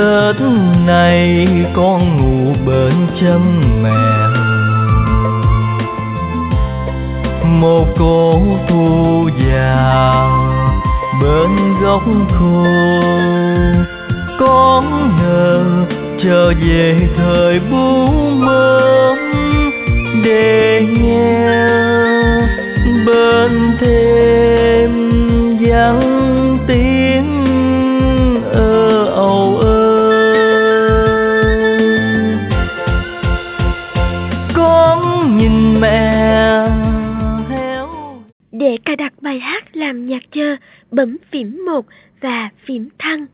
Tết này con ngủ bên chân mẹ, một cô thu già bên góc khô. Con ngờ trở về thời bu mơ để nghe bên thêm vắng tiếng âu ơ. Con nhìn mẹ héo. Để cài đặt bài hát làm nhạc chờ, bấm phím 1 và phím thăng.